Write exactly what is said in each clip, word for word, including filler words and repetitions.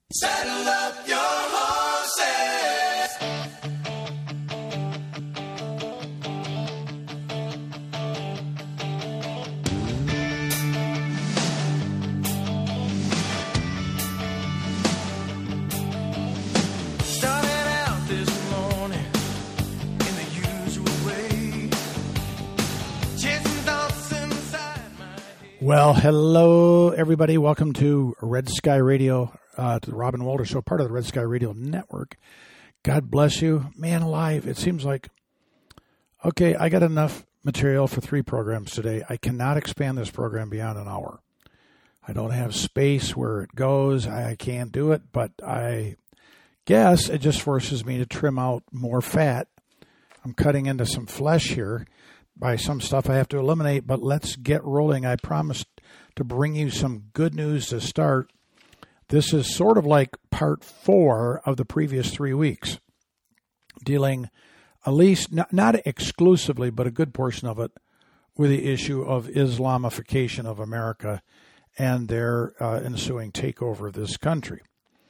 Saddle up your horses. Started out this morning in the usual way, chasing thoughts inside my head. Well, hello, everybody. Welcome to Red Sky Radio, uh, to the Robin Walter Show, part of the Red Sky Radio Network. God bless you. Man alive, it seems like, okay, I got enough material for three programs today. I cannot expand this program beyond an hour. I don't have space where it goes. I can't do it, but I guess it just forces me to trim out more fat. I'm cutting into some flesh here by some stuff I have to eliminate, but let's get rolling. I promised to bring you some good news to start. This is sort of like part four of the previous three weeks, dealing at least, not, not exclusively, but a good portion of it, with the issue of Islamification of America and their uh, ensuing takeover of this country.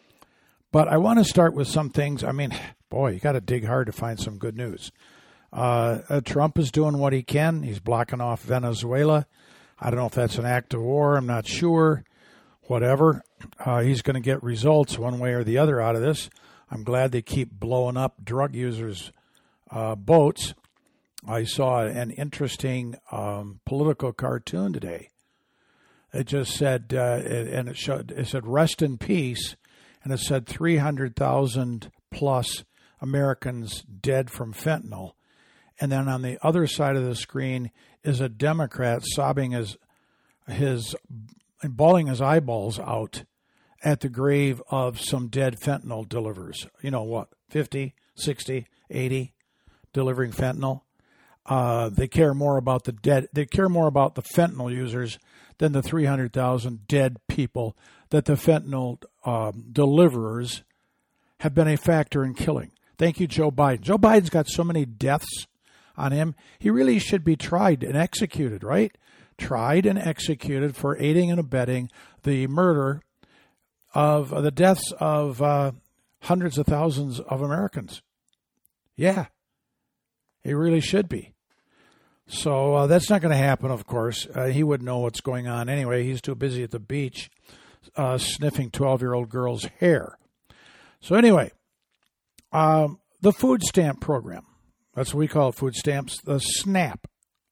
But I want to start with some things. I mean, boy, you got to dig hard to find some good news. Uh, uh, Trump is doing what he can. He's blocking off Venezuela. I don't know if that's an act of war. I'm not sure. Whatever. Uh, he's going to get results one way or the other out of this. I'm glad they keep blowing up drug users' uh, boats. I saw an interesting um, political cartoon today. It just said, uh, it, and it showed, it said, rest in peace, and it said three hundred thousand plus Americans dead from fentanyl. And then on the other side of the screen is a Democrat sobbing his, his, bawling his eyeballs out at the grave of some dead fentanyl deliverers. You know what, fifty, sixty, eighty delivering fentanyl. Uh, they care more about the dead. They care more about the fentanyl users than the three hundred thousand dead people that the fentanyl um, deliverers have been a factor in killing. Thank you, Joe Biden. Joe Biden's got so many deaths on him. He really should be tried and executed, right? Tried and executed for aiding and abetting the murder of uh, the deaths of uh, hundreds of thousands of Americans. Yeah, he really should be. So uh, that's not going to happen, of course. Uh, he wouldn't know what's going on anyway. He's too busy at the beach uh, sniffing twelve-year-old girls' hair. So anyway, um, the food stamp program. That's what we call it, food stamps, the SNAP.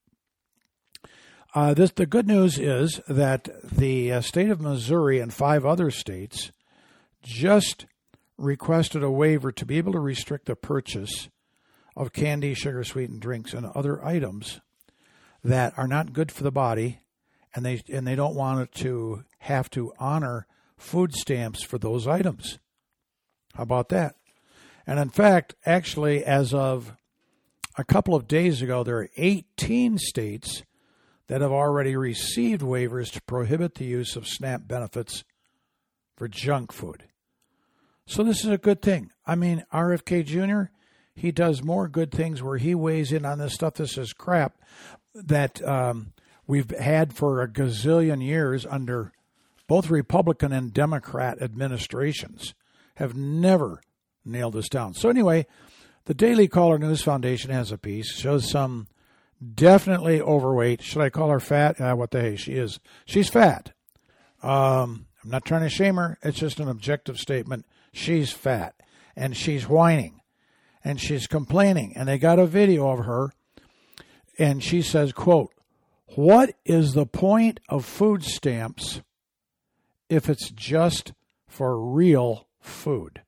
Uh, this, the good news is that the uh, state of Missouri and five other states just requested a waiver to be able to restrict the purchase of candy, sugar-sweetened drinks, and other items that are not good for the body, and they and they don't want it to have to honor food stamps for those items. How about that? And in fact, actually, as of a couple of days ago, there are eighteen states that have already received waivers to prohibit the use of SNAP benefits for junk food. So this is a good thing. I mean, R F K Junior, he does more good things where he weighs in on this stuff. This is crap that um, we've had for a gazillion years under both Republican and Democrat administrations, have never nailed this down. So anyway, the Daily Caller News Foundation has a piece, shows some definitely overweight. Should I call her fat? Uh, what the hey, she is. She's fat. Um, I'm not trying to shame her. It's just an objective statement. She's fat. And she's whining. And she's complaining. And they got a video of her. And she says, quote, "What is the point of food stamps if it's just for real food?"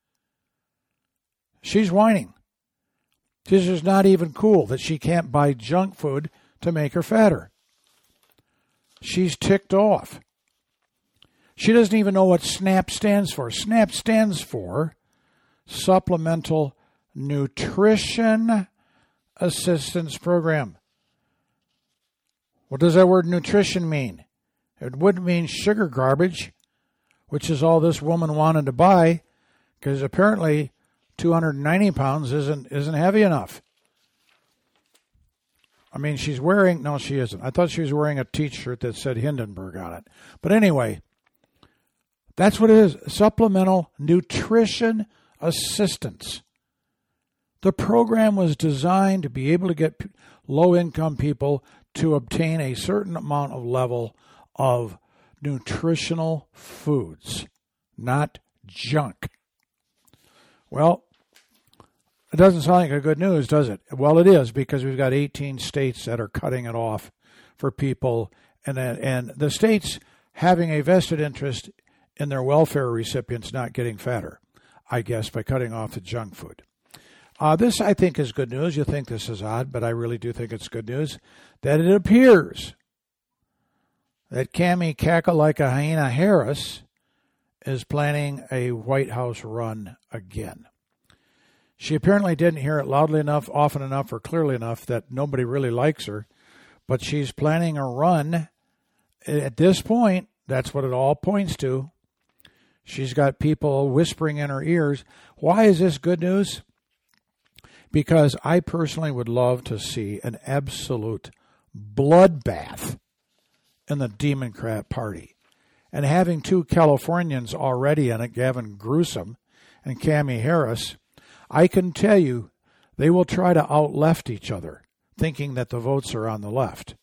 She's whining. She's just not even cool that she can't buy junk food to make her fatter. She's ticked off. She doesn't even know what SNAP stands for. SNAP stands for Supplemental Nutrition Assistance Program. What does that word nutrition mean? It wouldn't mean sugar garbage, which is all this woman wanted to buy, because apparently two hundred ninety pounds isn't isn't heavy enough. I mean, she's wearing, no, she isn't. I thought she was wearing a t-shirt that said Hindenburg on it. But anyway, That's what it is, supplemental nutrition assistance. The program was designed to be able to get low-income people to obtain a certain amount of level of nutritional foods, not junk. Well, it doesn't sound like a good news, does it? Well, it is, because we've got eighteen states that are cutting it off for people, and and the states having a vested interest in their welfare recipients not getting fatter, I guess, by cutting off the junk food. Uh, this, I think, is good news. You think this is odd, but I really do think it's good news that it appears that Cami Cackle-like-a-Hyena Harris is planning a White House run again. She apparently didn't hear it loudly enough, often enough, or clearly enough that nobody really likes her, but she's planning a run. At this point, that's what it all points to. She's got people whispering in her ears. Why is this good news? Because I personally would love to see an absolute bloodbath in the Democrat Party. And having two Californians already in it, Gavin Newsom and Cami Harris, I can tell you they will try to out-left each other, thinking that the votes are on the left.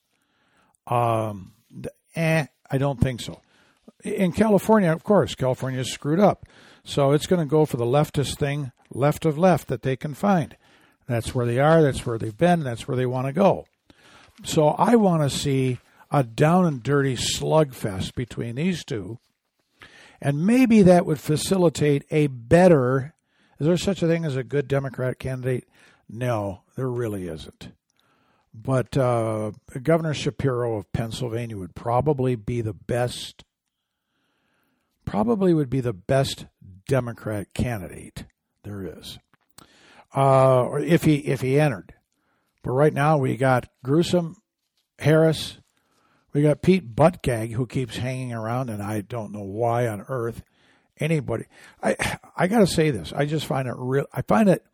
Um, eh, I don't think so. In California, of course, California is screwed up. So it's going to go for the leftist thing, left of left, that they can find. That's where they are, that's where they've been, that's where they want to go. So I want to see a down and dirty slugfest between these two. And maybe that would facilitate a better, is there such a thing as a good Democrat candidate? No, there really isn't. But uh, Governor Shapiro of Pennsylvania would probably be the best, probably would be the best Democrat candidate there is. Uh, or if he if he entered. But right now we got Newsom, Harris, we got Pete Buttigieg, who keeps hanging around, and I don't know why on earth anybody. I I got to say this. I just find it real. I find it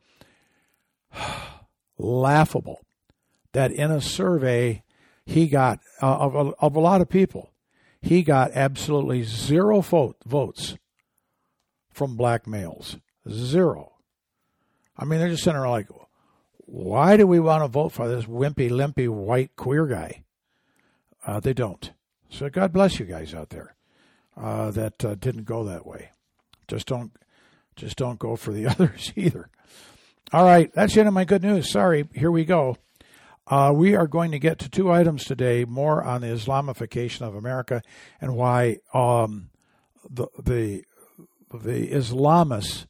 laughable that in a survey he got uh, of of a lot of people, he got absolutely zero vote, votes from black males. Zero. I mean, they're just sitting there like, why do we want to vote for this wimpy, limpy, white queer guy? Uh, they don't. So God bless you guys out there uh, that uh, didn't go that way. Just don't, just don't go for the others either. All right, that's the end of my good news. Sorry, here we go. Uh, we are going to get to two items today, more on the Islamification of America and why um, the the the Islamists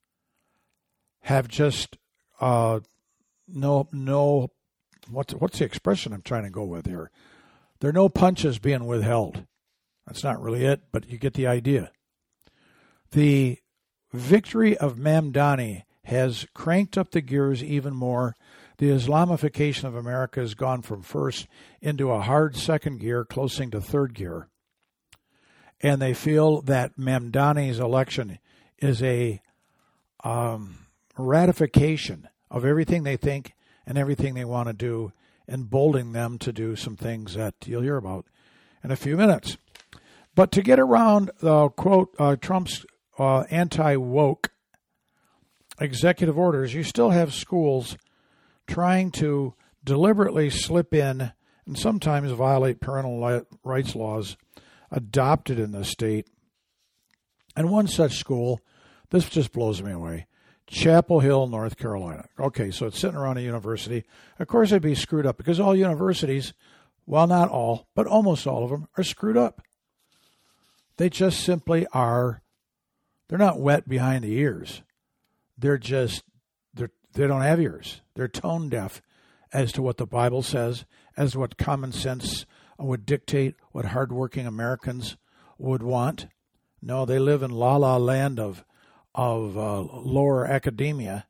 have just uh, no no what's what's the expression I'm trying to go with here? There are no punches being withheld. That's not really it, but you get the idea. The victory of Mamdani has cranked up the gears even more. The Islamification of America has gone from first into a hard second gear, closing to third gear. And they feel that Mamdani's election is a um, ratification of everything they think and everything they want to do, emboldening them to do some things that you'll hear about in a few minutes. But to get around the quote uh, Trump's uh, anti-woke executive orders, you still have schools trying to deliberately slip in and sometimes violate parental rights laws adopted in the state. And one such school, this just blows me away, Chapel Hill, North Carolina. Okay, so it's sitting around a university. Of course, it'd be screwed up because all universities, well, not all, but almost all of them are screwed up. They just simply are, they're not wet behind the ears. They're just, they're, they don't have ears. They're tone deaf as to what the Bible says, as to what common sense would dictate, what hardworking Americans would want. No, they live in la la land of of uh, lower academia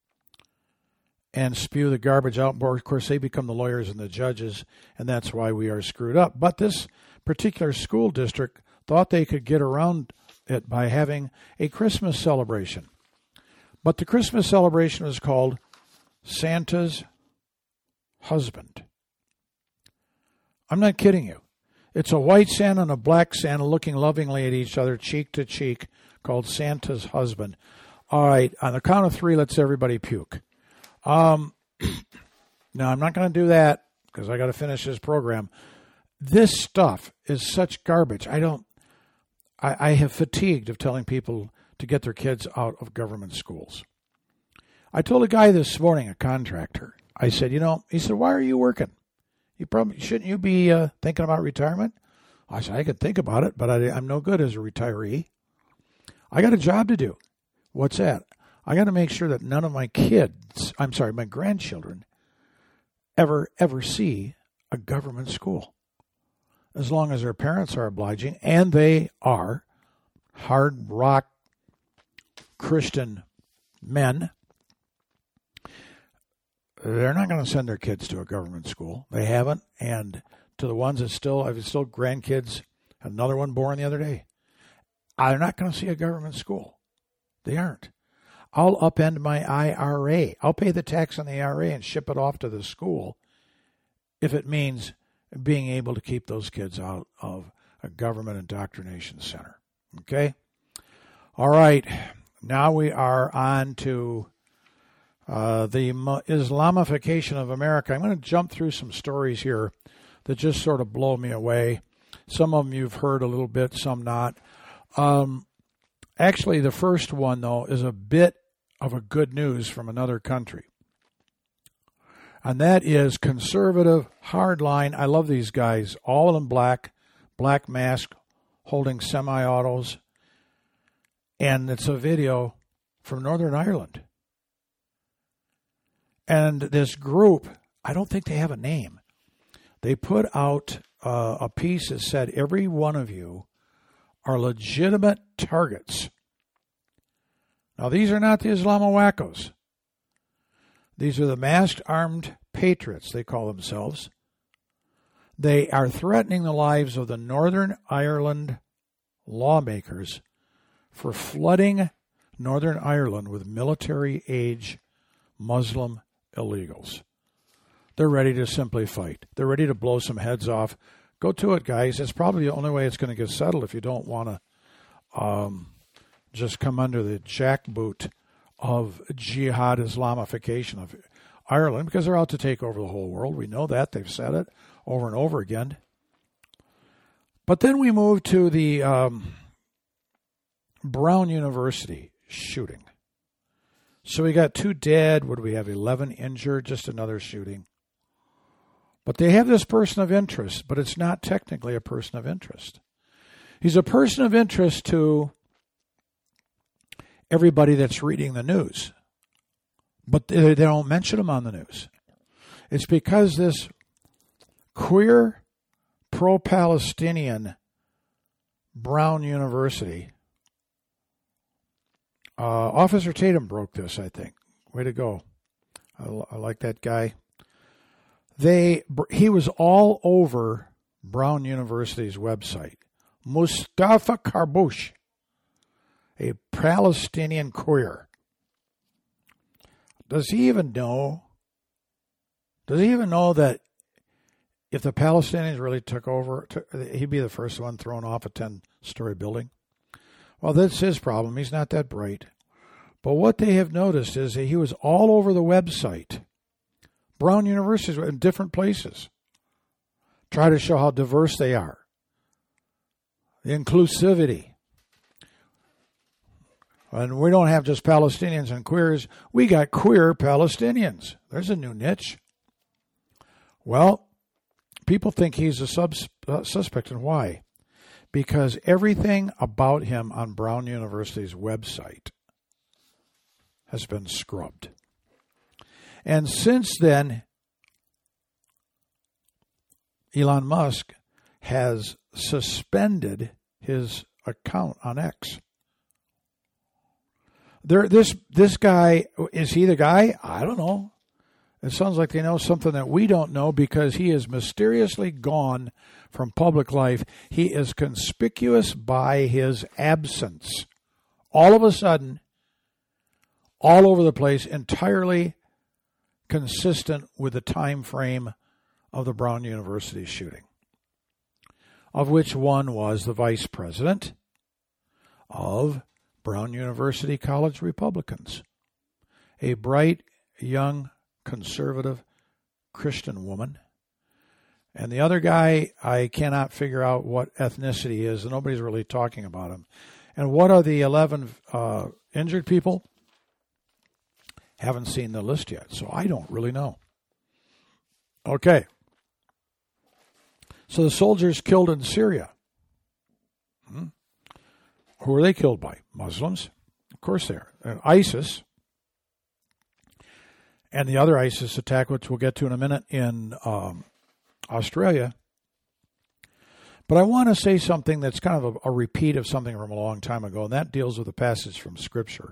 and spew the garbage out. Of course, they become the lawyers and the judges, and that's why we are screwed up. But this particular school district thought they could get around it by having a Christmas celebration. But the Christmas celebration is called Santa's Husband. I'm not kidding you. It's a white Santa and a black Santa looking lovingly at each other, cheek to cheek, called Santa's husband. All right, on the count of three, let's everybody puke. Um, now, I'm not going to do that because I got to finish this program. This stuff is such garbage. I don't, I, I have fatigued of telling people to get their kids out of government schools. I told a guy this morning, a contractor, I said, you know, he said, why are you working? You probably shouldn't you be uh, thinking about retirement? I said, I could think about it, but I, I'm no good as a retiree. I got a job to do. What's that? I got to make sure that none of my kids, I'm sorry, my grandchildren, ever, ever see a government school. As long as their parents are obliging, and they are hard rock Christian men, they're not going to send their kids to a government school. They haven't. And to the ones that still, I've still grandkids, another one born the other day. They're not going to see a government school. They aren't. I'll upend my I R A. I'll pay the tax on the I R A and ship it off to the school if it means being able to keep those kids out of a government indoctrination center. Okay? All right. Now we are on to uh, the Islamification of America. I'm going to jump through some stories here that just sort of blow me away. Some of them you've heard a little bit, some not. Um, actually, the first one, though, is a bit of a good news from another country. And that is conservative, hardline. I love these guys, all in black, black mask, holding semi-autos. And it's a video from Northern Ireland. And this group, I don't think they have a name. They put out uh, a piece that said, every one of you are legitimate targets. Now, these are not the Islamo-wackos. These are the masked armed patriots, they call themselves. They are threatening the lives of the Northern Ireland lawmakers for flooding Northern Ireland with military-age Muslim illegals. They're ready to simply fight. They're ready to blow some heads off. Go to it, guys. It's probably the only way it's going to get settled if you don't want to um, just come under the jackboot of jihad Islamification of Ireland, because they're out to take over the whole world. We know that. They've said it over and over again. But then we move to the um, Brown University shooting. So we got two dead. What do we have? eleven injured. Just another shooting. But they have this person of interest, but it's not technically a person of interest. He's a person of interest to everybody that's reading the news. But they, they don't mention him on the news. It's because this queer, pro-Palestinian Brown University, uh, Officer Tatum broke this, I think. Way to go. I, I like that guy. They He was all over Brown University's website. Mustafa Karbouch, a Palestinian queer. Does he even know? Does he even know that if the Palestinians really took over, he'd be the first one thrown off a ten-story building? Well, that's his problem. He's not that bright. But what they have noticed is that he was all over the website. Brown universities in different places. Try to show how diverse they are. The inclusivity. And we don't have just Palestinians and queers. We got queer Palestinians. There's a new niche. Well, people think he's a sub- uh, suspect, and why? Because everything about him on Brown University's website has been scrubbed. And since then, Elon Musk has suspended his account on X. There, this this guy, is he the guy? I don't know. It sounds like they know something that we don't know, because he is mysteriously gone from public life. He is conspicuous by his absence. All of a sudden, all over the place, entirely consistent with the time frame of the Brown University shooting. of which one was the vice president of Brown University College Republicans, a bright, young, conservative Christian woman. And the other guy, I cannot figure out what ethnicity is, and nobody's really talking about him. And what are the eleven uh, injured people? Haven't seen the list yet, so I don't really know. Okay. So the soldiers killed in Syria. Hmm. Who were they killed by? Muslims. Of course they are. And ISIS. And the other ISIS attack, which we'll get to in a minute, in um, Australia. But I want to say something that's kind of a, a repeat of something from a long time ago, and that deals with a passage from Scripture.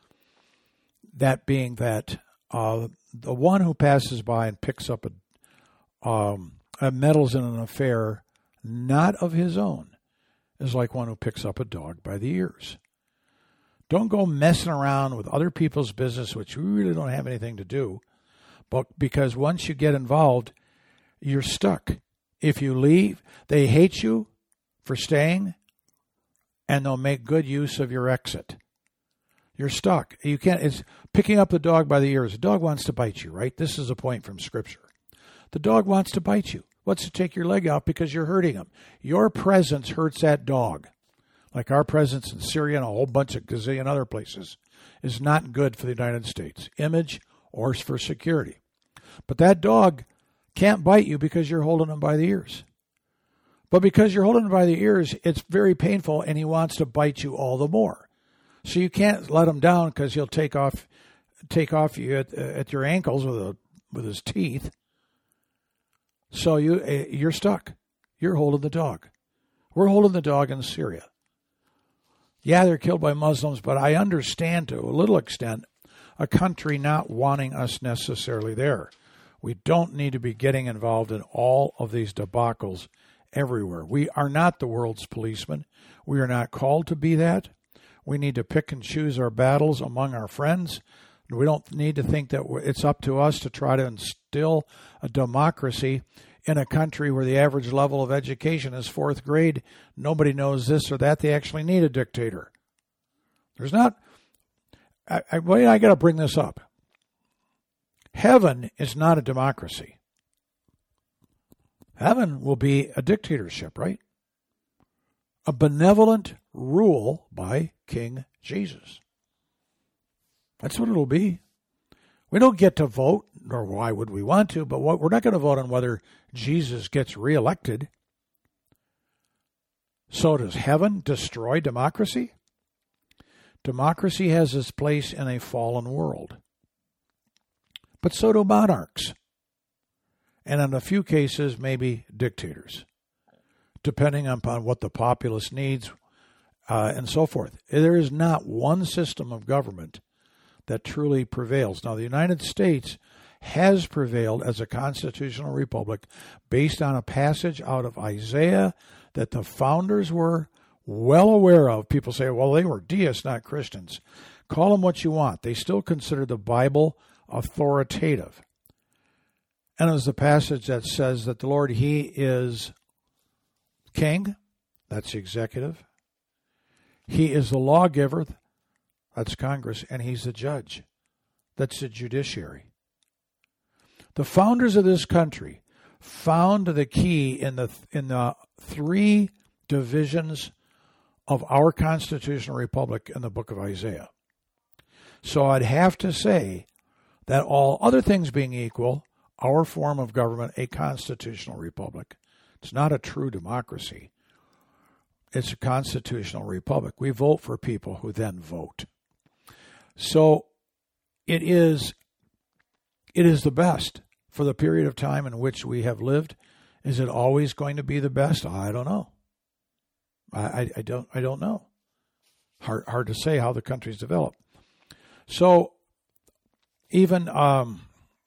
That being that uh, the one who passes by and picks up a, um, a meddles in an affair not of his own is like one who picks up a dog by the ears. Don't go messing around with other people's business, which you really don't have anything to do. But because once you get involved, you're stuck. If you leave, they hate you for staying, and they'll make good use of your exit. You're stuck. You can't. It's picking up the dog by the ears. The dog wants to bite you, right? This is a point from Scripture. The dog wants to bite you. Wants to take your leg out because you're hurting him. Your presence hurts that dog. Like our presence in Syria and a whole bunch of gazillion other places is not good for the United States, image or for security. But that dog can't bite you because you're holding him by the ears. But because you're holding him by the ears, it's very painful, and he wants to bite you all the more. So you can't let him down because he'll take off, take off you at, at your ankles with a with his teeth. So you you're stuck. You're holding the dog. We're holding the dog in Syria. Yeah, they're killed by Muslims, but I understand to a little extent a country not wanting us necessarily there. We don't need to be getting involved in all of these debacles everywhere. We are not the world's policemen. We are not called to be that. We need to pick and choose our battles among our friends. We don't need to think that it's up to us to try to instill a democracy in a country where the average level of education is fourth grade. Nobody knows this or that. They actually need a dictator. There's not... I, I, well, I got to bring this up. Heaven is not a democracy. Heaven will be a dictatorship, right? A benevolent rule by King Jesus. That's what it'll be. We don't get to vote, nor why would we want to, but what, we're not going to vote on whether Jesus gets reelected. So does heaven destroy democracy? Democracy has its place in a fallen world. But so do monarchs. And in a few cases, maybe dictators, depending upon what the populace needs uh, and so forth. There is not one system of government that truly prevails. Now, the United States has prevailed as a constitutional republic based on a passage out of Isaiah that the founders were well aware of. People say, well, they were deists, not Christians. Call them what you want. They still consider the Bible authoritative. And it was the passage that says that the Lord, He is king. That's the executive. He is the lawgiver. That's Congress. And He's the judge. That's the judiciary. The founders of this country found the key in the in the three divisions of our constitutional republic in the book of Isaiah. So I'd have to say that all other things being equal, our form of government, a constitutional republic. It's not a true democracy. It's a constitutional republic. We vote for people who then vote. So it is it is the best for the period of time in which we have lived. Is it always going to be the best? I don't know. I, I, I don't I don't know. Hard hard to say how the country's developed. So even um,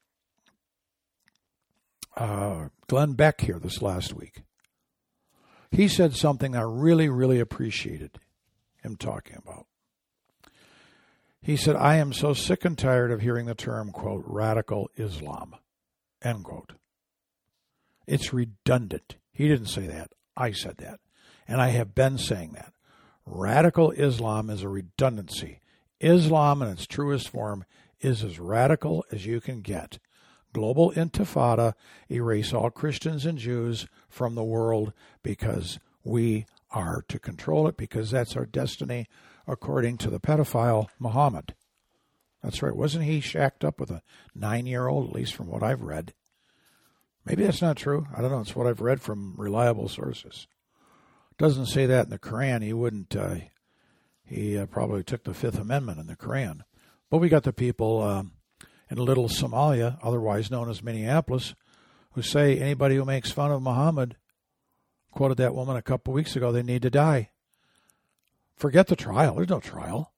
uh, Glenn Beck here this last week, he said something I really, really appreciated him talking about. He said, I am so sick and tired of hearing the term, quote, radical Islam, end quote. It's redundant. He didn't say that. I said that. And I have been saying that. Radical Islam is a redundancy. Islam in its truest form is as radical as you can get. Global intifada, erase all Christians and Jews from the world because we are to control it, because that's our destiny according to the pedophile Muhammad. That's right. Wasn't he shacked up with a nine-year-old, at least from what I've read? Maybe that's not true. I don't know. It's what I've read from reliable sources. Doesn't say that in the Quran. He wouldn't. Uh, he uh, probably took the Fifth Amendment in the Quran. But we got the people um, in Little Somalia, otherwise known as Minneapolis, who say anybody who makes fun of Muhammad, quoted that woman a couple weeks ago, they need to die. Forget the trial. There's no trial.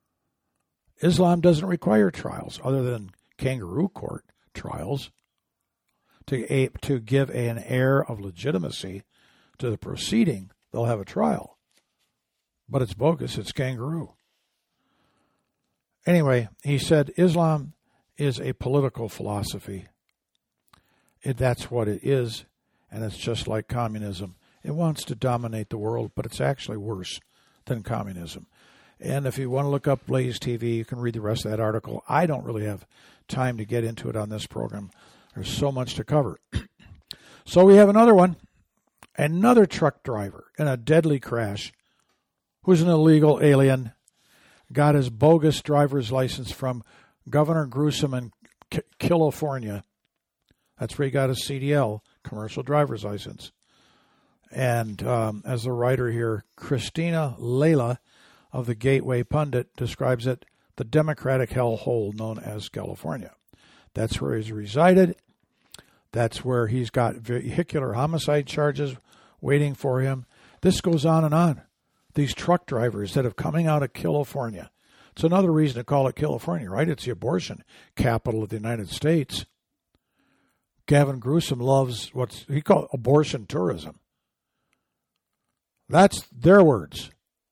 Islam doesn't require trials other than kangaroo court trials to, a, to give an air of legitimacy to the proceeding. They'll have a trial. But it's bogus. It's kangaroo. Anyway, he said Islam is a political philosophy. It, that's what it is, and it's just like communism. It wants to dominate the world, but it's actually worse than communism. And if you want to look up Blaze T V, you can read the rest of that article. I don't really have time to get into it on this program. There's so much to cover. So we have another one. Another truck driver in a deadly crash, who's an illegal alien, got his bogus driver's license from Governor Newsom in C- California. That's where he got his C D L, commercial driver's license. And um, as the writer here, Christina Layla of the Gateway Pundit describes it, the Democratic hellhole known as California. That's where he's resided. That's where he's got vehicular homicide charges waiting for him. This goes on and on. These truck drivers that are coming out of California. It's another reason to call it California, right? It's the abortion capital of the United States. Gavin Newsom loves what he calls abortion tourism. That's their words.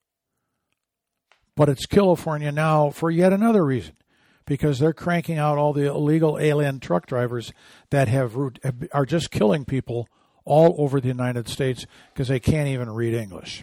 But it's California now for yet another reason, because they're cranking out all the illegal alien truck drivers that have are just killing people all over the United States because they can't even read English.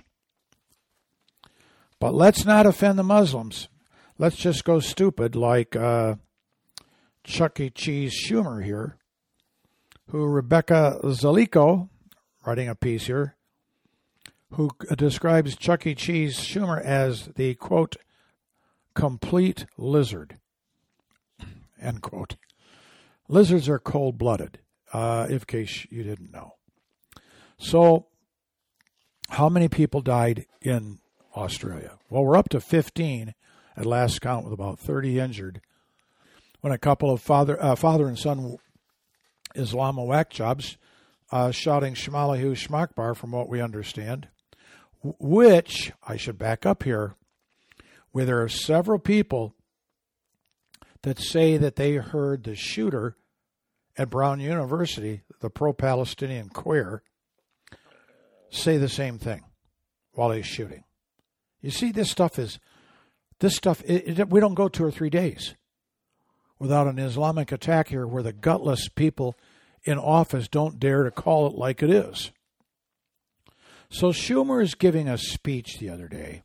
But let's not offend the Muslims. Let's just go stupid like uh, Chuck E. Cheese Schumer here, who Rebecca Zalico, writing a piece here, who describes Chuck E. Cheese Schumer as the, quote, complete lizard, end quote. Lizards are cold-blooded, uh, in case you didn't know. So, how many people died in Australia? Well, we're up to fifteen at last count, with about thirty injured, when a couple of father uh, father and son Islamowak jobs uh, shouting Shmalahu Shmakbar, from what we understand, which, I should back up here, where there are several people that say that they heard the shooter at Brown University, the pro-Palestinian queer, say the same thing while he's shooting. You see, this stuff is, this stuff, it, it, we don't go two or three days without an Islamic attack here where the gutless people in office don't dare to call it like it is. So Schumer is giving a speech the other day,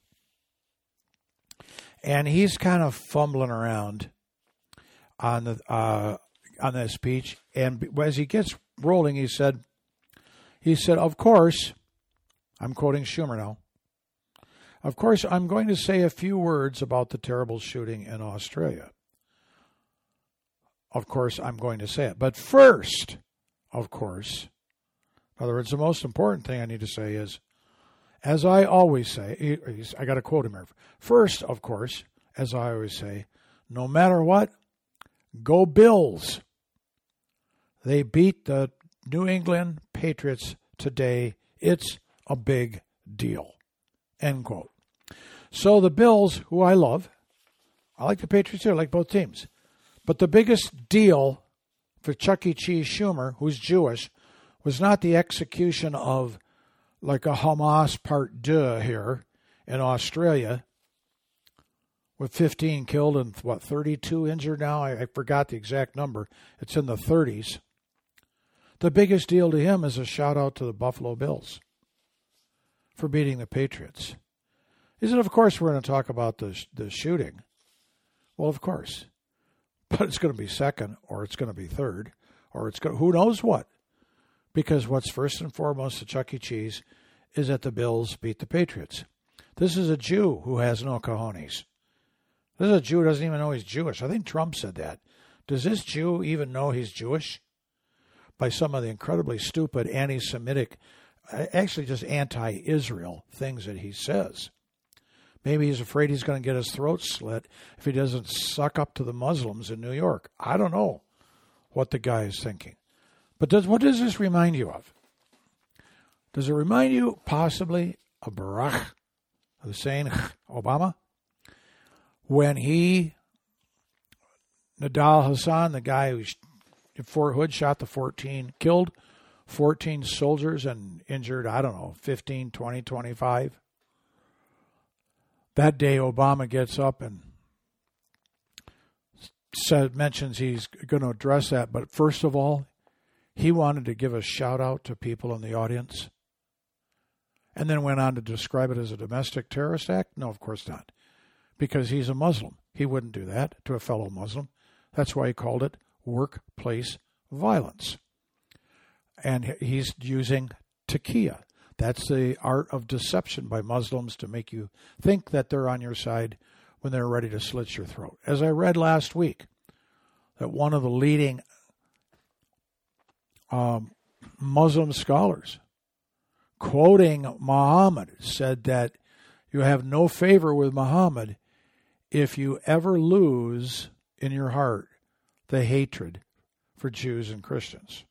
and he's kind of fumbling around on the uh, on that speech. And as he gets rolling, he said, he said, of course, I'm quoting Schumer now, of course, I'm going to say a few words about the terrible shooting in Australia. Of course, I'm going to say it. But first, of course, in other words, the most important thing I need to say is, as I always say, I got to quote him here. First, of course, as I always say, no matter what, go Bills. They beat the New England Patriots today. It's a big deal. End quote. So the Bills, who I love, I like the Patriots too, I like both teams. But the biggest deal for Chuck E. Cheese Schumer, who's Jewish, was not the execution of like a Hamas part deux here in Australia with fifteen killed and, what, thirty-two injured now? I, I forgot the exact number. It's in the thirties. The biggest deal to him is a shout-out to the Buffalo Bills. for beating the Patriots? He said, of course we're going to talk about the the shooting. Well, of course. But it's going to be second, or it's going to be third, or it's going to, who knows what. Because what's first and foremost at Chuck E. Cheese is that the Bills beat the Patriots. This is a Jew who has no cojones. This is a Jew who doesn't even know he's Jewish. I think Trump said that. Does this Jew even know he's Jewish? By some of the incredibly stupid anti-Semitic, actually just anti-Israel things that he says. Maybe he's afraid he's going to get his throat slit if he doesn't suck up to the Muslims in New York. I don't know what the guy is thinking. But does what does this remind you of? Does it remind you possibly of Barack Hussein Obama? When he, Nidal Hasan, the guy who in Fort Hood shot the fourteen, killed fourteen soldiers and injured, I don't know, fifteen, twenty, twenty-five. That day, Obama gets up and said, mentions he's going to address that. But first of all, he wanted to give a shout out to people in the audience. And then went on to describe it as a domestic terrorist act? No, of course not. Because he's a Muslim. He wouldn't do that to a fellow Muslim. That's why he called it workplace violence. And he's using taqiyya. That's the art of deception by Muslims to make you think that they're on your side when they're ready to slit your throat. As I read last week, that one of the leading um, Muslim scholars, quoting Muhammad, said that you have no favor with Muhammad if you ever lose in your heart the hatred for Jews and Christians.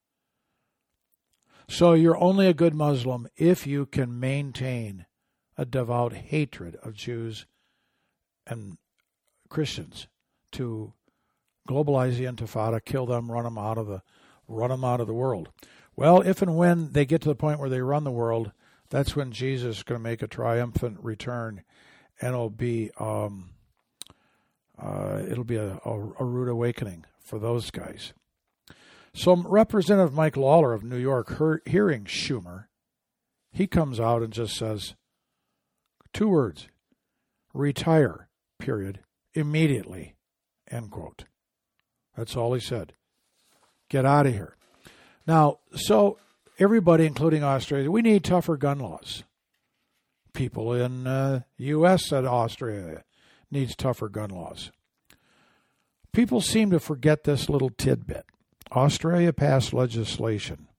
So you're only a good Muslim if you can maintain a devout hatred of Jews and Christians to globalize the Intifada, kill them, run them out of the run them out of the world. Well, if and when they get to the point where they run the world, that's when Jesus is going to make a triumphant return, and it'll be um, uh, it'll be a, a, a rude awakening for those guys. So Representative Mike Lawler of New York, her, hearing Schumer, he comes out and just says two words: retire, period, immediately, end quote. That's all he said. Get out of here. Now, so everybody, including Australia, we need tougher gun laws. People in the uh, U S said Australia needs tougher gun laws. People seem to forget this little tidbit. Australia passed legislation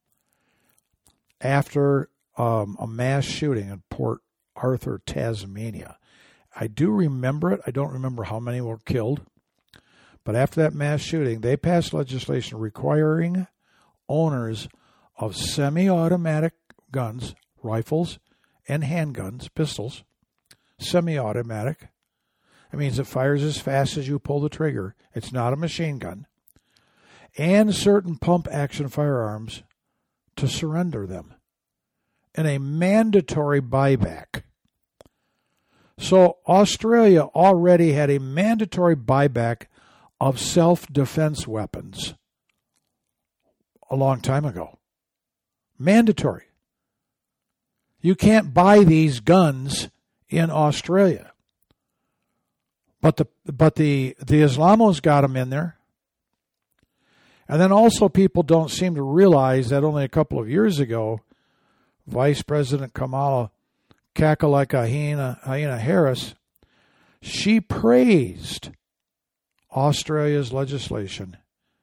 after um, a mass shooting in Port Arthur, Tasmania. I do remember it. I don't remember how many were killed. But after that mass shooting, they passed legislation requiring owners of semi-automatic guns, rifles, and handguns, pistols, semi-automatic. That means it fires as fast as you pull the trigger. It's not a machine gun. And certain pump-action firearms to surrender them in a mandatory buyback. So Australia already had a mandatory buyback of self-defense weapons a long time ago. Mandatory. You can't buy these guns in Australia. But the but the, the Islamos got them in there. And then also people don't seem to realize that only a couple of years ago, Vice President Kamala Kakalaka Hyena, Hyena Harris, she praised Australia's legislation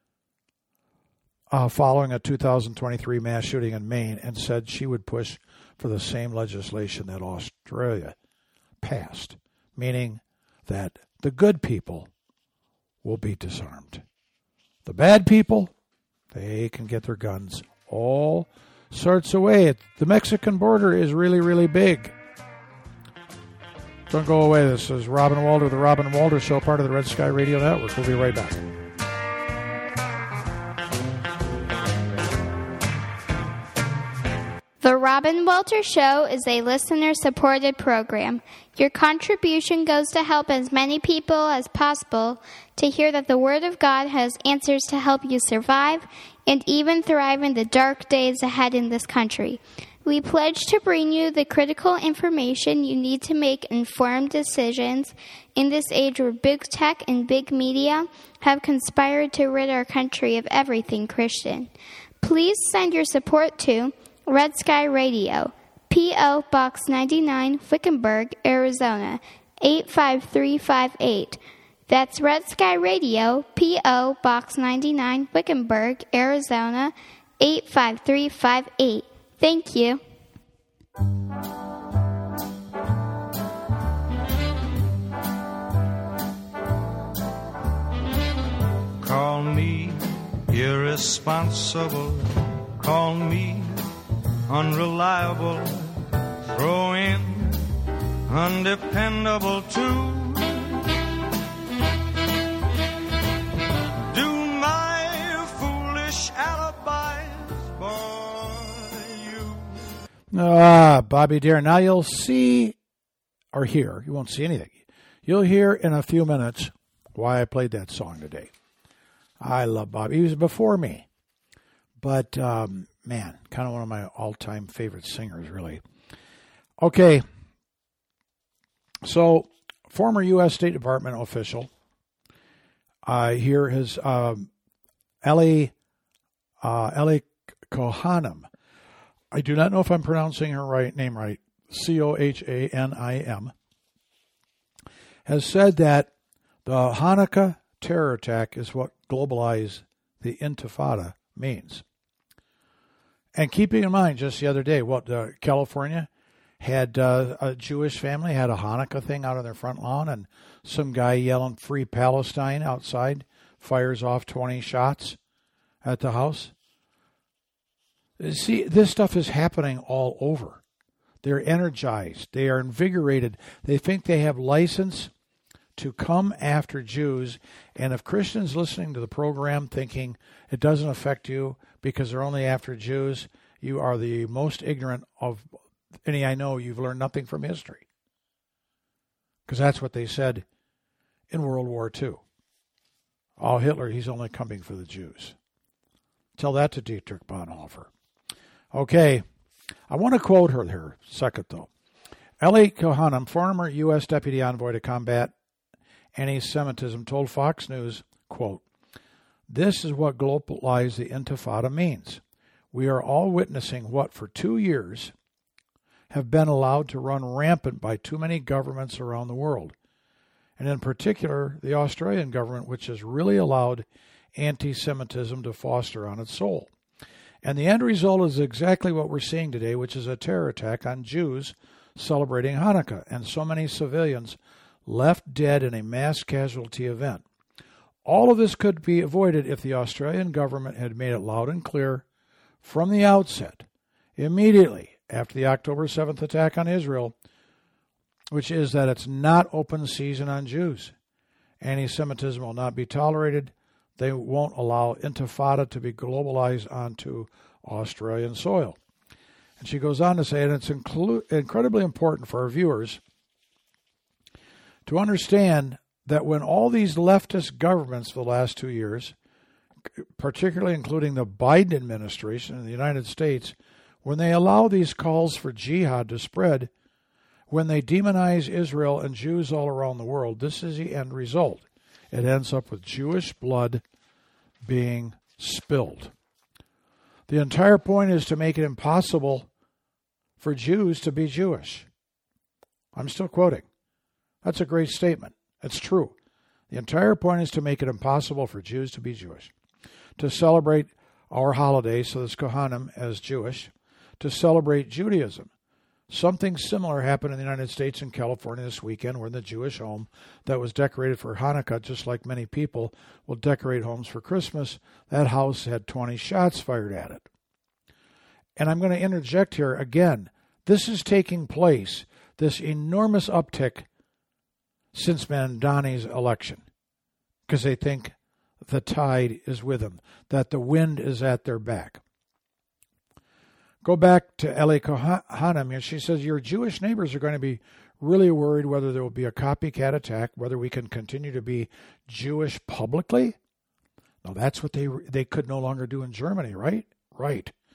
uh, following a two thousand twenty-three mass shooting in Maine, and said she would push for the same legislation that Australia passed, meaning that the good people will be disarmed. The bad people, they can get their guns all sorts of ways. The Mexican border is really, really big. Don't go away. This is Robin Walter, the Robin Walter Show, part of the Red Sky Radio Network. We'll be right back. The Robin Walter Show is a listener-supported program. Your contribution goes to help as many people as possible to hear that the Word of God has answers to help you survive and even thrive in the dark days ahead in this country. We pledge to bring you the critical information you need to make informed decisions in this age where big tech and big media have conspired to rid our country of everything Christian. Please send your support to Red Sky Radio, P O. Box ninety-nine, Wickenburg, Arizona, eight five three five eight. That's Red Sky Radio, P O. Box ninety-nine, Wickenburg, Arizona, eight five three five eight. Thank you. Call me irresponsible, call me unreliable, throw in undependable too. Do my foolish alibis bother you? Ah, Bobby dear. Now you'll see, or hear, you won't see anything. You'll hear in a few minutes why I played that song today. I love Bobby. He was before me. But, um, man, kind of one of my all-time favorite singers, really. Okay. So, former U S State Department official, uh, here is um, Eli, uh, Eli Kohanim. I do not know if I'm pronouncing her right name right. C O H A N I M. Has said that the Hanukkah terror attack is what globalize the Intifada means. And keeping in mind, just the other day, what uh, California had uh, a Jewish family had a Hanukkah thing out on their front lawn, and some guy yelling "Free Palestine" outside fires off twenty shots at the house. See, this stuff is happening all over. They're energized. They are invigorated. They think they have license to come after Jews. And if Christians listening to the program thinking it doesn't affect you because they're only after Jews, you are the most ignorant of any I know. You've learned nothing from history. Because that's what they said in World War Two. Oh, Hitler, he's only coming for the Jews. Tell that to Dietrich Bonhoeffer. Okay, I want to quote her here a second, though. Eli Kohanim, former U S Deputy Envoy to Combat Anti-Semitism, told Fox News, quote, "This is what globalize the Intifada means. We are all witnessing what for two years have been allowed to run rampant by too many governments around the world, and in particular the Australian government, which has really allowed anti-Semitism to foster on its soul. And the end result is exactly what we're seeing today, which is a terror attack on Jews celebrating Hanukkah, and so many civilians left dead in a mass casualty event. All of this could be avoided if the Australian government had made it loud and clear from the outset, immediately after the October seventh attack on Israel, which is that it's not open season on Jews. Anti-Semitism will not be tolerated. They won't allow Intifada to be globalized onto Australian soil." And she goes on to say, and it's inclu- incredibly important for our viewers to understand that when all these leftist governments for the last two years, particularly including the Biden administration in the United States, when they allow these calls for jihad to spread, when they demonize Israel and Jews all around the world, this is the end result. It ends up with Jewish blood being spilled. The entire point is to make it impossible for Jews to be Jewish. I'm still quoting. That's a great statement. It's true. The entire point is to make it impossible for Jews to be Jewish, to celebrate our holidays, so this Kohanim as Jewish, to celebrate Judaism. Something similar happened in the United States and California this weekend, where in the Jewish home that was decorated for Hanukkah, just like many people will decorate homes for Christmas, that house had twenty shots fired at it. And I'm going to interject here again. This is taking place, this enormous uptick since Mandani's election, because they think the tide is with them, that the wind is at their back. Go back to Eli Kohanim, and she says, your Jewish neighbors are going to be really worried whether there will be a copycat attack, whether we can continue to be Jewish publicly. Now, that's what they they could no longer do in Germany, right? Right.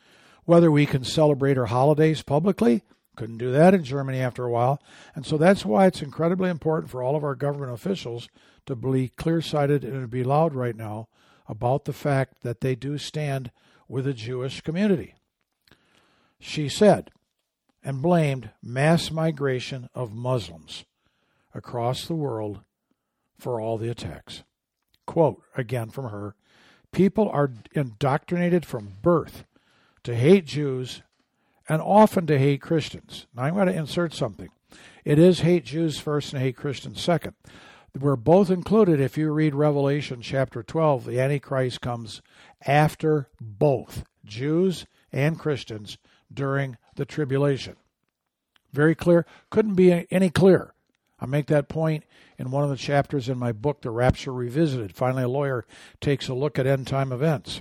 Whether we can celebrate our holidays publicly, couldn't do that in Germany after a while. And so that's why it's incredibly important for all of our government officials to be clear-sighted and to be loud right now about the fact that they do stand with the Jewish community. She said, and blamed mass migration of Muslims across the world for all the attacks. Quote, again from her, people are indoctrinated from birth to hate Jews and often to hate Christians. Now I'm going to insert something. It is hate Jews first and hate Christians second. We're both included if you read Revelation chapter twelve. The Antichrist comes after both Jews and Christians during the tribulation. Very clear. Couldn't be any clearer. I make that point in one of the chapters in my book, The Rapture Revisited. Finally, a lawyer takes a look at end-time events.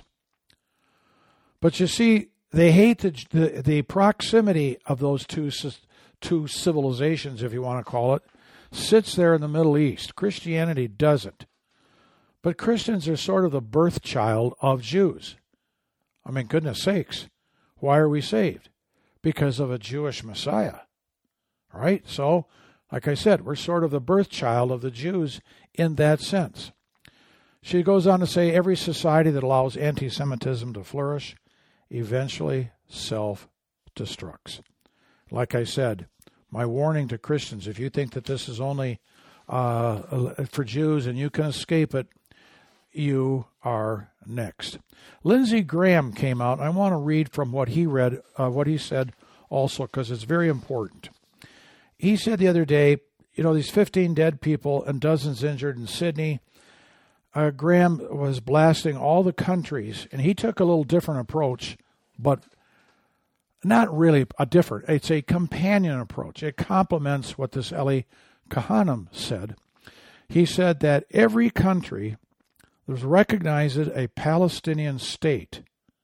But you see, they hate the, the, the proximity of those two, two civilizations, if you want to call it, sits there in the Middle East. Christianity doesn't. But Christians are sort of the birth child of Jews. I mean, goodness sakes, why are we saved? Because of a Jewish Messiah. Right? So, like I said, we're sort of the birth child of the Jews in that sense. She goes on to say, every society that allows anti-Semitism to flourish eventually self-destructs. Like I said, my warning to Christians, if you think that this is only uh, for Jews and you can escape it, you are next. Lindsey Graham came out. I want to read from what he read, uh, what he said also, because it's very important. He said the other day, you know, these fifteen dead people and dozens injured in Sydney. Uh, Graham was blasting all the countries, and he took a little different approach, but not really a different. It's a companion approach. It complements what this Eli Kahanim said. He said that every country that recognizes a Palestinian state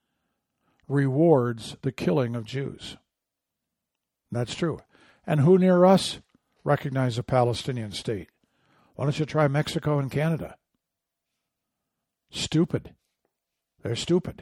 rewards the killing of Jews. That's true. And who near us recognize a Palestinian state? Why don't you try Mexico and Canada? Stupid. They're stupid.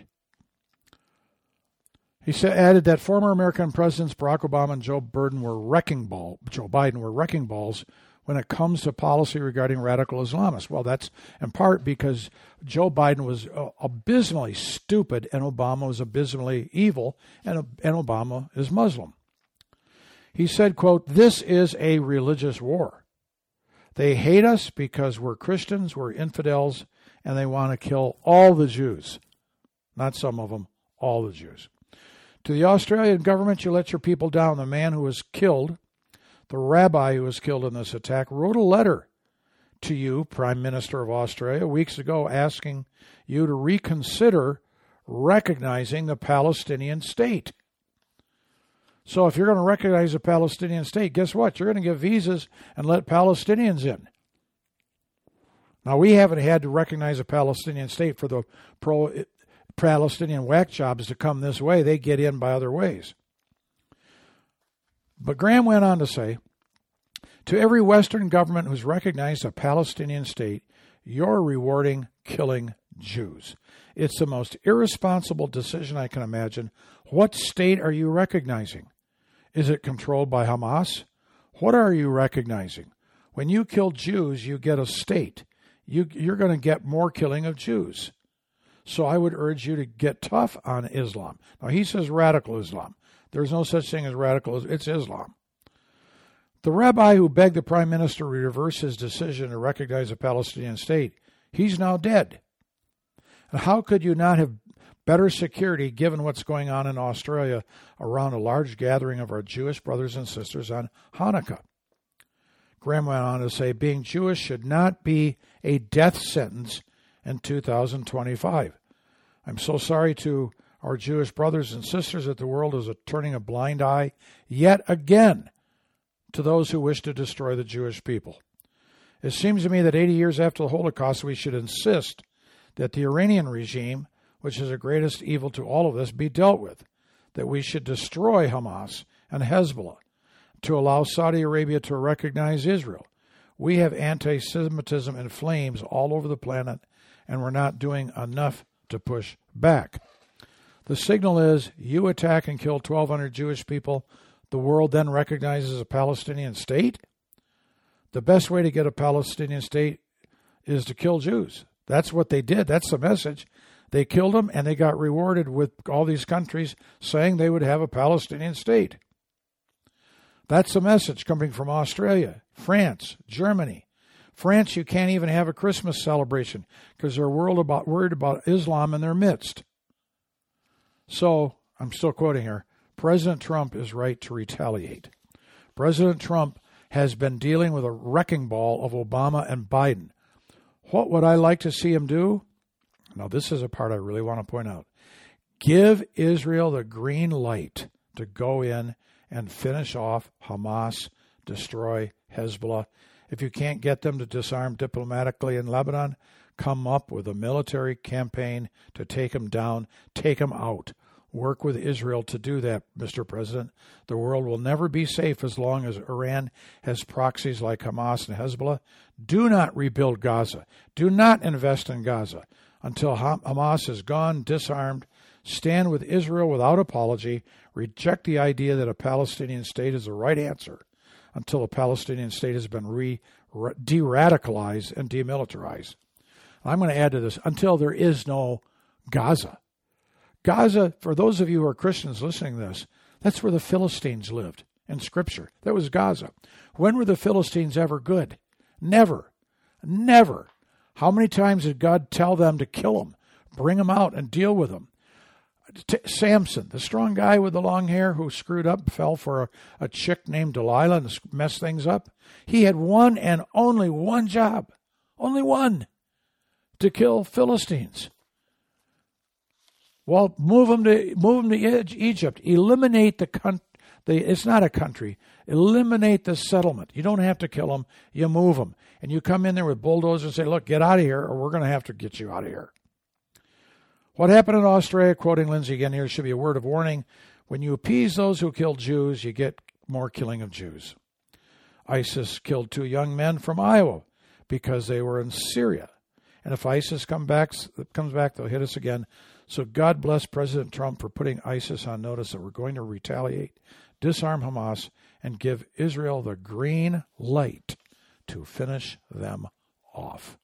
He said, added that former American presidents Barack Obama and Joe Biden were wrecking ball. Joe Biden were wrecking balls when it comes to policy regarding radical Islamists. Well, that's in part because Joe Biden was uh, abysmally stupid and Obama was abysmally evil, and, and Obama is Muslim. He said, quote, this is a religious war. They hate us because we're Christians, we're infidels, and they want to kill all the Jews. Not some of them, all the Jews. To the Australian government, you let your people down. The man who was killed, the rabbi who was killed in this attack, wrote a letter to you, Prime Minister of Australia, weeks ago asking you to reconsider recognizing the Palestinian state. So if you're going to recognize a Palestinian state, guess what? You're going to give visas and let Palestinians in. Now, we haven't had to recognize a Palestinian state for the pro-Palestinian whack jobs to come this way. They get in by other ways. But Graham went on to say, to every Western government who's recognized a Palestinian state, you're rewarding killing Jews. It's the most irresponsible decision I can imagine. What state are you recognizing? Is it controlled by Hamas? What are you recognizing? When you kill Jews, you get a state. You, you're going to get more killing of Jews. So I would urge you to get tough on Islam. Now, he says radical Islam. There's no such thing as radical. It's Islam. The rabbi who begged the prime minister to reverse his decision to recognize a Palestinian state, he's now dead. And how could you not have better security given what's going on in Australia around a large gathering of our Jewish brothers and sisters on Hanukkah? Graham went on to say, being Jewish should not be a death sentence in two thousand twenty-five. I'm so sorry to our Jewish brothers and sisters that the world is turning a blind eye yet again to those who wish to destroy the Jewish people. It seems to me that eighty years after the Holocaust, we should insist that the Iranian regime, which is the greatest evil to all of this, be dealt with, that we should destroy Hamas and Hezbollah to allow Saudi Arabia to recognize Israel. We have anti-Semitism in flames all over the planet, and we're not doing enough to push back. The signal is you attack and kill twelve hundred Jewish people. The world then recognizes a Palestinian state. The best way to get a Palestinian state is to kill Jews. That's what they did. That's the message. They killed them, and they got rewarded with all these countries saying they would have a Palestinian state. That's the message coming from Australia, France, Germany. France, you can't even have a Christmas celebration because they're worried about, worried about Islam in their midst. So, I'm still quoting her, President Trump is right to retaliate. President Trump has been dealing with a wrecking ball of Obama and Biden. What would I like to see him do? Now, this is a part I really want to point out. Give Israel the green light to go in and finish off Hamas, destroy Hezbollah. If you can't get them to disarm diplomatically in Lebanon, come up with a military campaign to take them down, take them out. Work with Israel to do that, Mister President. The world will never be safe as long as Iran has proxies like Hamas and Hezbollah. Do not rebuild Gaza. Do not invest in Gaza until Hamas is gone, disarmed. Stand with Israel without apology. Reject the idea that a Palestinian state is the right answer until a Palestinian state has been re, re, de-radicalized and demilitarized. I'm going to add to this, until there is no Gaza. Gaza, for those of you who are Christians listening to this, that's where the Philistines lived in Scripture. That was Gaza. When were the Philistines ever good? Never. Never. How many times did God tell them to kill them, bring them out, and deal with them? T- Samson, the strong guy with the long hair who screwed up, fell for a, a chick named Delilah and messed things up. He had one and only one job, only one, to kill Philistines. Well, move them to move them to Egypt. Eliminate the country. It's not a country. Eliminate the settlement. You don't have to kill them. You move them. And you come in there with bulldozers and say, look, get out of here or we're going to have to get you out of here. What happened in Australia, quoting Lindsay again here, should be a word of warning. When you appease those who kill Jews, you get more killing of Jews. ISIS killed two young men from Iowa because they were in Syria. And if ISIS come back, comes back, they'll hit us again. So God bless President Trump for putting ISIS on notice that we're going to retaliate, disarm Hamas, and give Israel the green light to finish them off.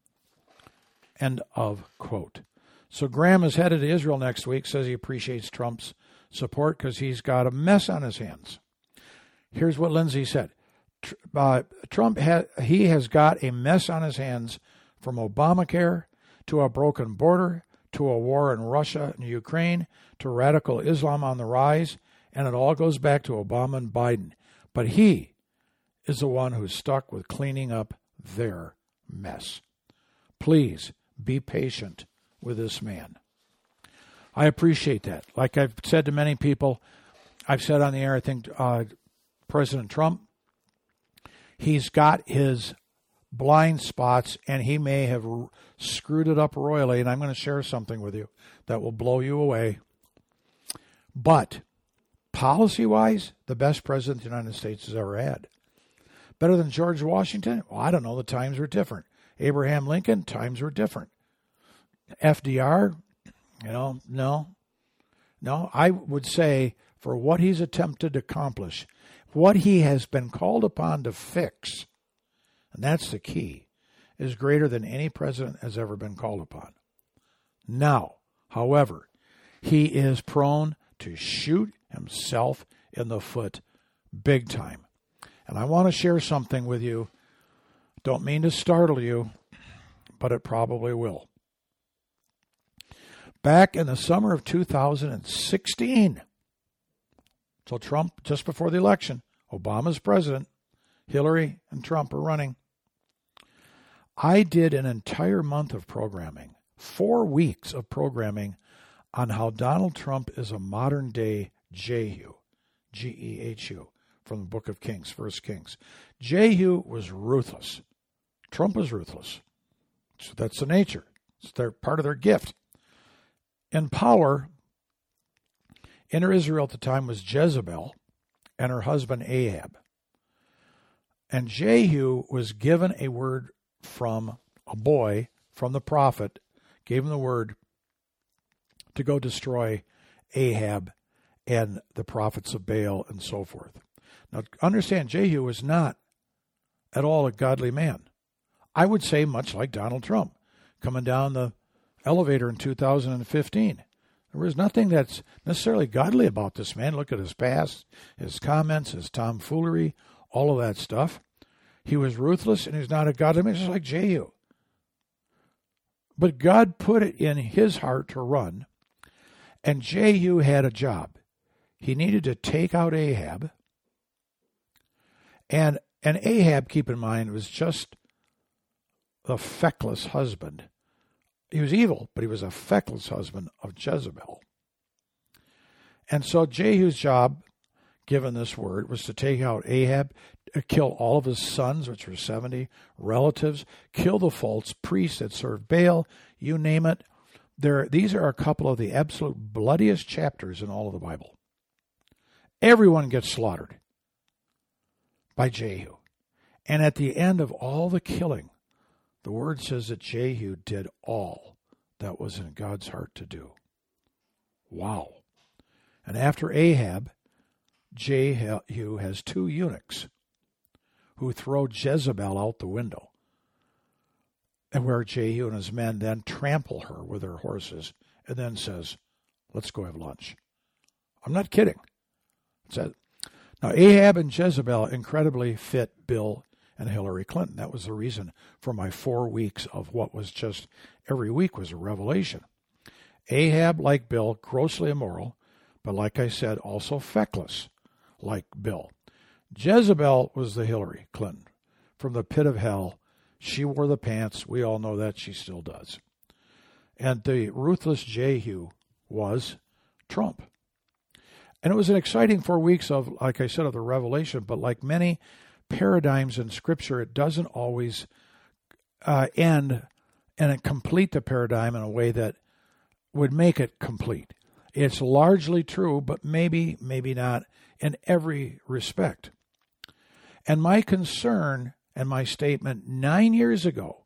End of quote. So Graham is headed to Israel next week, says he appreciates Trump's support because he's got a mess on his hands. Here's what Lindsay said. Uh, Trump, ha- he has got a mess on his hands from Obamacare to a broken border to a war in Russia and Ukraine to radical Islam on the rise, and it all goes back to Obama and Biden. But he is the one who's stuck with cleaning up their mess. Please be patient with this man. I appreciate that. Like I've said to many people, I've said on the air, I think uh, President Trump, he's got his blind spots and he may have r- screwed it up royally, and I'm going to share something with you that will blow you away. But policy-wise, the best president the United States has ever had. Better than George Washington? Well, I don't know. The times were different. Abraham Lincoln, times were different. F D R, you know, no. No, I would say for what he's attempted to accomplish, what he has been called upon to fix, and that's the key, is greater than any president has ever been called upon. Now, however, he is prone to shoot himself in the foot big time. And I want to share something with you. Don't mean to startle you, but it probably will. Back in the summer of two thousand sixteen, so Trump, just before the election, Obama's president, Hillary and Trump are running. I did an entire month of programming, four weeks of programming on how Donald Trump is a modern-day Jehu, G E H U, from the Book of Kings, First Kings. Jehu was ruthless. Trump was ruthless. So that's the nature. It's their part of their gift. In power, in Israel at the time was Jezebel and her husband Ahab. And Jehu was given a word from a boy, from the prophet, gave him the word to go destroy Ahab and the prophets of Baal and so forth. Now, understand, Jehu was not at all a godly man. I would say much like Donald Trump coming down the elevator in two thousand fifteen. There was nothing that's necessarily godly about this man. Look at his past, his comments, his tomfoolery, all of that stuff. He was ruthless, and he's not a godly man, just like Jehu. But God put it in his heart to run, and Jehu had a job. He needed to take out Ahab. And, and Ahab, keep in mind, was just the feckless husband. He was evil, but he was a feckless husband of Jezebel. And so Jehu's job, given this word, was to take out Ahab, kill all of his sons, which were seventy, relatives, kill the false priests that served Baal, you name it. There, these are a couple of the absolute bloodiest chapters in all of the Bible. Everyone gets slaughtered by Jehu. And at the end of all the killing, the word says that Jehu did all that was in God's heart to do. Wow. And after Ahab, Jehu has two eunuchs who throw Jezebel out the window, and where Jehu and his men then trample her with their horses and then says, let's go have lunch. I'm not kidding. It says, now Ahab and Jezebel incredibly fit Bill and Hillary Clinton. That was the reason for my four weeks of what was just every week was a revelation. Ahab, like Bill, grossly immoral, but like I said, also feckless, like Bill. Jezebel was the Hillary Clinton. From the pit of hell, she wore the pants. We all know that. She still does. And the ruthless Jehu was Trump. And it was an exciting four weeks of, like I said, of the revelation, but like many paradigms in Scripture, it doesn't always uh, end and complete the paradigm in a way that would make it complete. It's largely true, but maybe, maybe not in every respect. And my concern and my statement nine years ago,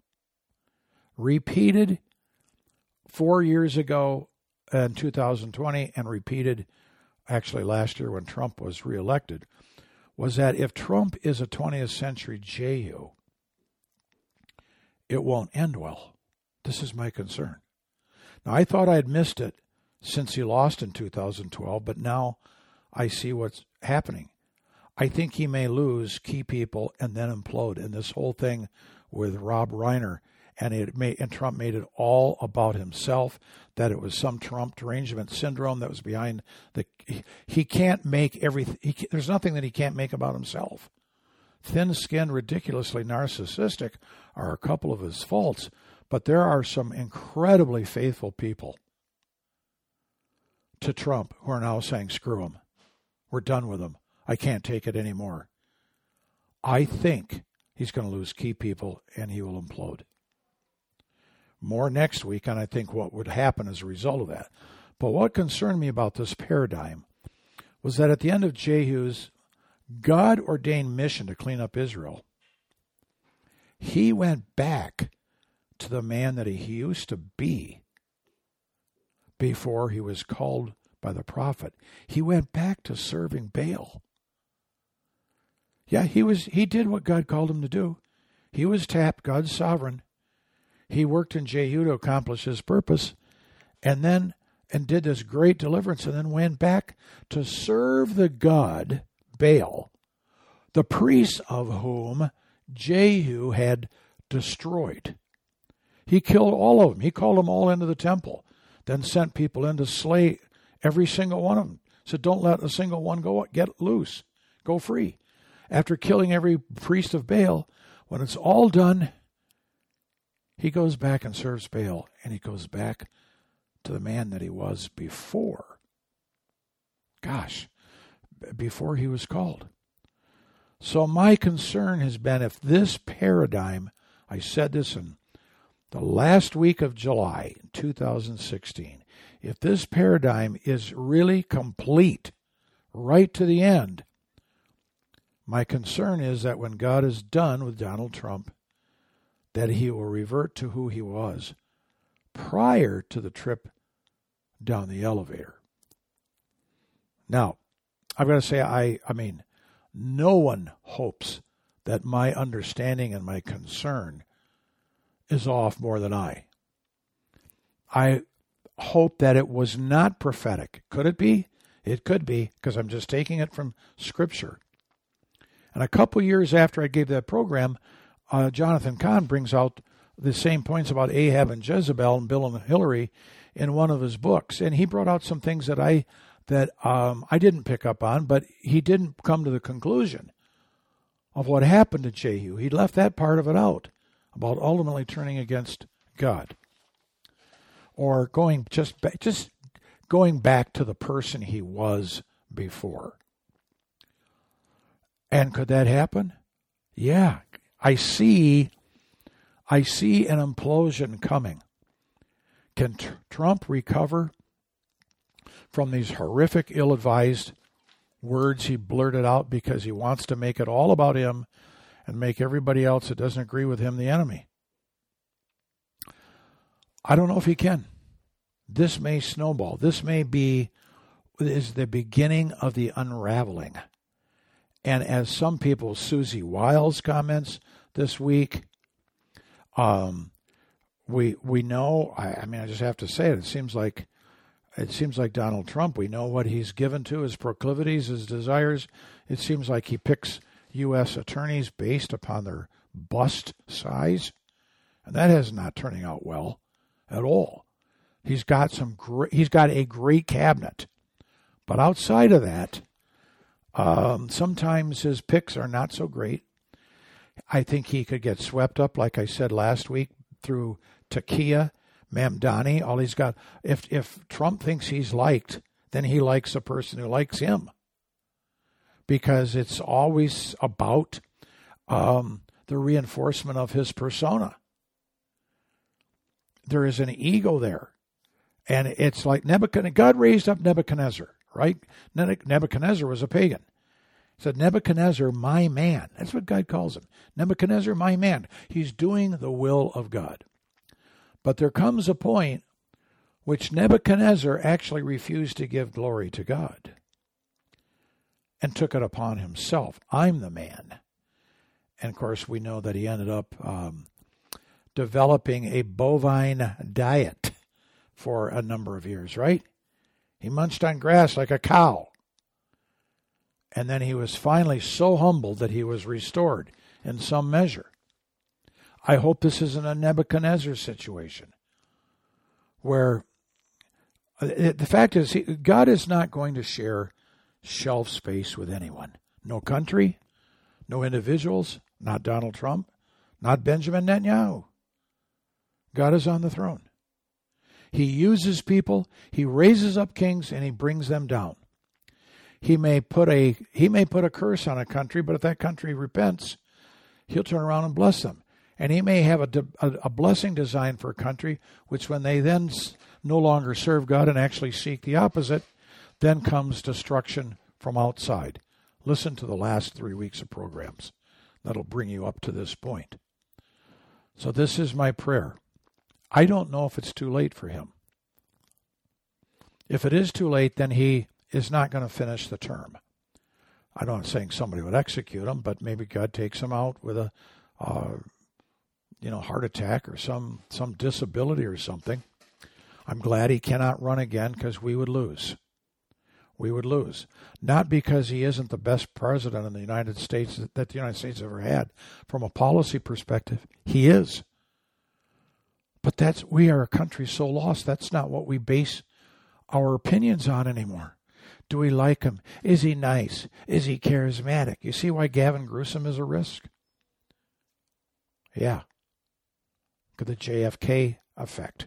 repeated four years ago in two thousand twenty, and repeated actually last year when Trump was reelected, was that if Trump is a twentieth century Jehu, it won't end well. This is my concern. Now, I thought I had missed it since he lost in two thousand twelve, but now I see what's happening. I think he may lose key people and then implode. And this whole thing with Rob Reiner, and it made, and Trump made it all about himself, that it was some Trump derangement syndrome that was behind the. He, he can't make everything. He, there's nothing that he can't make about himself. Thin-skinned, ridiculously narcissistic are a couple of his faults, but there are some incredibly faithful people to Trump who are now saying, screw him. We're done with him. I can't take it anymore. I think he's going to lose key people and he will implode. More next week, and I think what would happen as a result of that. But what concerned me about this paradigm was that at the end of Jehu's God-ordained mission to clean up Israel, he went back to the man that he used to be before he was called by the prophet. He went back to serving Baal. Yeah, he was. He did what God called him to do. He was tapped, God's sovereign. He worked in Jehu to accomplish his purpose, and then and did this great deliverance, and then went back to serve the god Baal, the priests of whom Jehu had destroyed. He killed all of them. He called them all into the temple, then sent people in to slay every single one of them. Said, don't let a single one go get loose, go free. After killing every priest of Baal, when it's all done, he goes back and serves Baal, and he goes back to the man that he was before. Gosh, before he was called. So my concern has been if this paradigm, I said this in the last week of July two thousand sixteen, if this paradigm is really complete right to the end, my concern is that when God is done with Donald Trump, that he will revert to who he was prior to the trip down the elevator. Now, I've got to say, I, I mean, no one hopes that my understanding and my concern is off more than I. I hope that it was not prophetic. Could it be? It could be, because I'm just taking it from Scripture. And a couple years after I gave that program, uh, Jonathan Cahn brings out the same points about Ahab and Jezebel and Bill and Hillary in one of his books. And he brought out some things that I that um, I didn't pick up on, but he didn't come to the conclusion of what happened to Jehu. He left that part of it out, about ultimately turning against God. Or going just back, just going back to the person he was before. And could that happen? Yeah. I see I see an implosion coming. Can tr- Trump recover from these horrific, ill-advised words he blurted out because he wants to make it all about him and make everybody else that doesn't agree with him the enemy? I don't know if he can. This may snowball. This may be is the beginning of the unraveling. And as some people, Susie Wiles comments this week, um, we we know. I, I mean, I just have to say it. It seems like it seems like Donald Trump. We know what he's given to, his proclivities, his desires. It seems like he picks U S attorneys based upon their bust size, and that is not turning out well at all. He's got some great, he's got a great cabinet, but outside of that, um, sometimes his picks are not so great. I think he could get swept up, like I said last week, through Takia, Mamdani. All he's got. If if Trump thinks he's liked, then he likes a person who likes him, because it's always about um, the reinforcement of his persona. There is an ego there. And it's like Nebuchadnezzar. God raised up Nebuchadnezzar, right? Nebuchadnezzar was a pagan. He said, Nebuchadnezzar, my man. That's what God calls him. Nebuchadnezzar, my man. He's doing the will of God. But there comes a point which Nebuchadnezzar actually refused to give glory to God and took it upon himself. I'm the man. And, of course, we know that he ended up um, developing a bovine diet for a number of years, right? He munched on grass like a cow. And then he was finally so humbled that he was restored in some measure. I hope this isn't a Nebuchadnezzar situation where the fact is, God is not going to share shelf space with anyone. No country, no individuals, not Donald Trump, not Benjamin Netanyahu. God is on the throne. He uses people, he raises up kings, and he brings them down. He may put a he may put a curse on a country, but if that country repents, he'll turn around and bless them. And he may have a, a, a blessing designed for a country, which when they then no longer serve God and actually seek the opposite, then comes destruction from outside. Listen to the last three weeks of programs. That'll bring you up to this point. So this is my prayer. I don't know if it's too late for him. If it is too late, then he is not going to finish the term. I'm not saying somebody would execute him, but maybe God takes him out with a, uh, you know, heart attack or some, some disability or something. I'm glad he cannot run again, because we would lose. We would lose. Not because he isn't the best president in the United States that the United States ever had. From a policy perspective, he is. But that's we are a country so lost, that's not what we base our opinions on anymore. Do we like him? Is he nice? Is he charismatic? You see why Gavin Newsom is a risk? Yeah. Look at the J F K effect.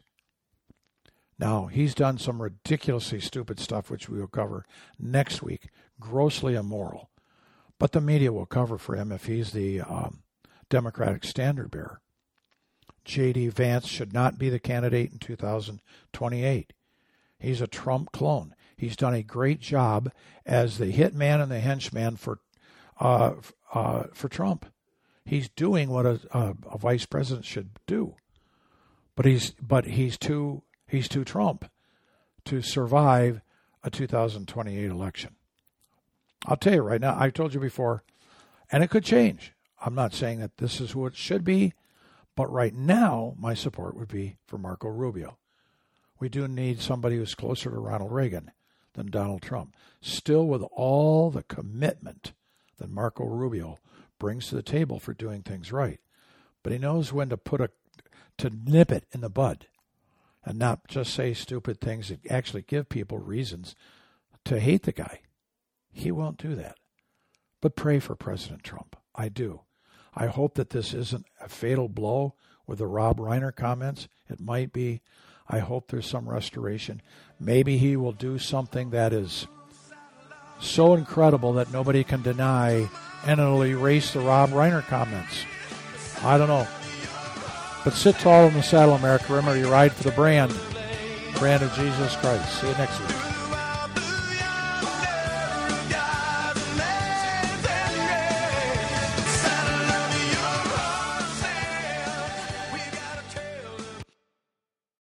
Now, he's done some ridiculously stupid stuff, which we will cover next week. Grossly immoral. But the media will cover for him if he's the um, Democratic standard bearer. J D. Vance should not be the candidate in two thousand twenty-eight. He's a Trump clone. He's done a great job as the hitman and the henchman for uh, uh, for Trump. He's doing what a, a, a vice president should do, but he's but he's too he's too Trump to survive a two thousand twenty-eight election. I'll tell you right now, I told you before, and it could change. I'm not saying that this is who it should be, but right now, my support would be for Marco Rubio. We do need somebody who's closer to Ronald Reagan than Donald Trump. Still with all the commitment that Marco Rubio brings to the table for doing things right. But he knows when to put a, to nip it in the bud and not just say stupid things that actually give people reasons to hate the guy. He won't do that. But pray for President Trump. I do. I hope that this isn't a fatal blow with the Rob Reiner comments. It might be. I hope there's some restoration. Maybe he will do something that is so incredible that nobody can deny, and it'll erase the Rob Reiner comments. I don't know. But sit tall in the saddle, America. Remember, you ride for the brand, brand of Jesus Christ. See you next week.